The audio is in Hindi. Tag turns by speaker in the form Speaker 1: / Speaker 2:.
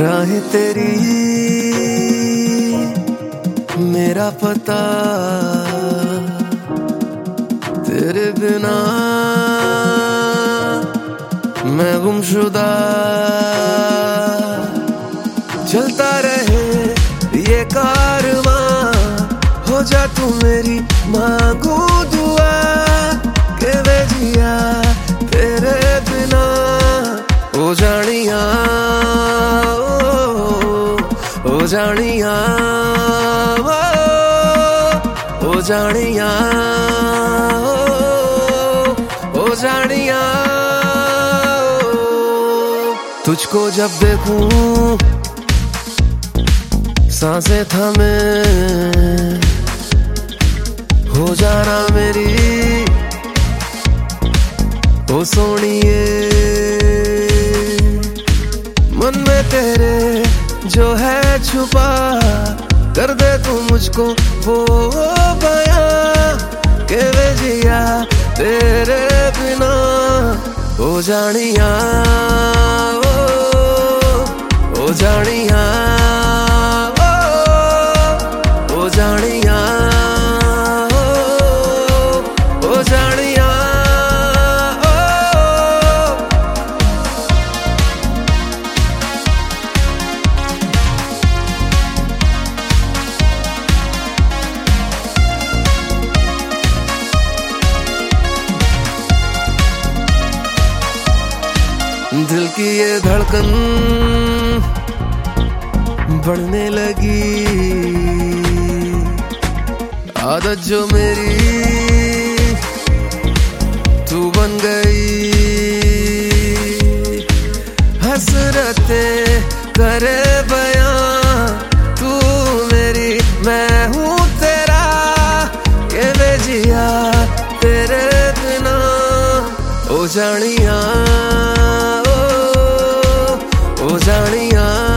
Speaker 1: राहें तेरी मेरा पता तेरे बिना मैं गुमशुदा। चलता रहे ये कारवां, हो जा तू मेरी मांगू दुआ के वे जिया तेरे बिना। ओ जानिया ओ जानिया ओ जानिया ओ जानिया। तुझको जब देखूं सांसें थमे हो जाना मेरी ओ सोनिए। मन में तेरे जो है छुपा कर दे तू मुझको वो बयां के वे जिया तेरे बिना। ओ जानिया ओ जानिया ओ जानिया ओ जानिया। दिल की ये धड़कन बढ़ने लगी, आदत जो मेरी तू बन गई। हसरतें करे बयां तू मेरी मैं हूँ तेरा ये वे जिया तेरे बिना। ओ जानिया ओ जानिया।